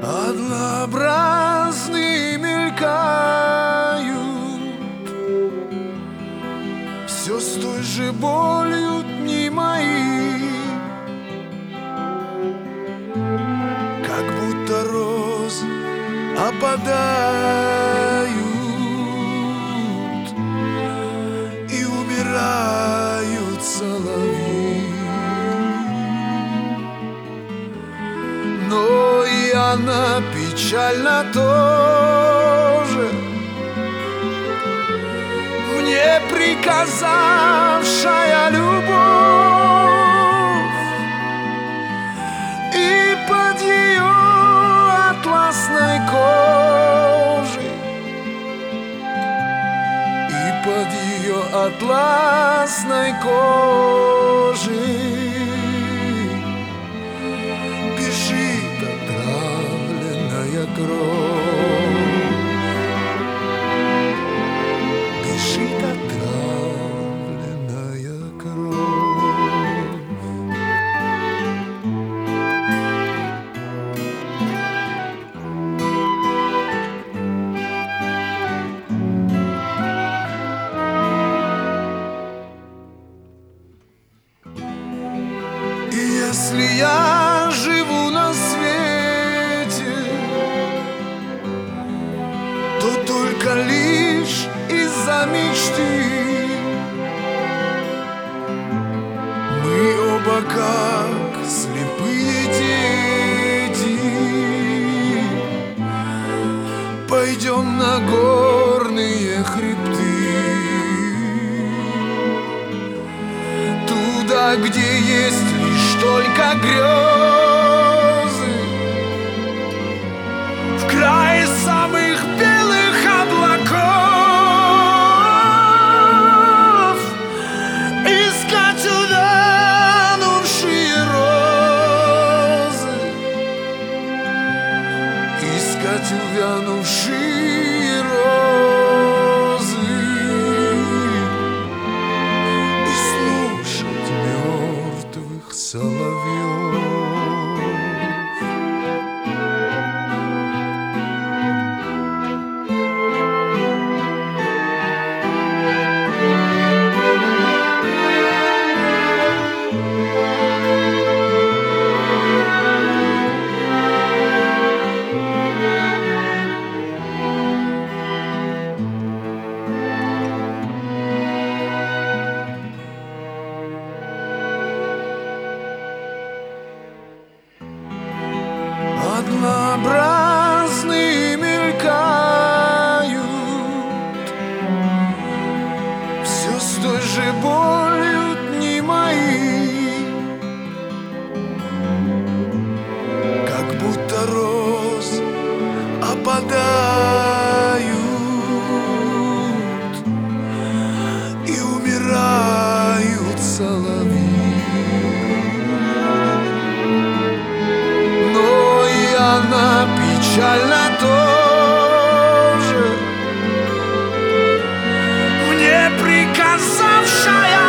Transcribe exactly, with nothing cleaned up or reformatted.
Однообразные мелькают, все с той же болью дни мои, как будто розы опадают и умирают соловьи. Но и она печальна тоже, мне приказавшая любовь, и под ее атласной кожей, и под ее атласной кожей бежит отравленная кровь, бежит отравленная кровь. И если я живу на свете, то только лишь из-за мечты. Мы оба как слепые дети пойдем на горные хребты, туда, где есть лишь только грезы, в крае самых белых облаков, искать увянувшие розы, искать увянувшие розы и слушать мертвых соловьев. Однообразные мелькают, все с той же болью дни мои, как будто роз опадают и умирают соловьи. Она печальна тоже, мне приказавшая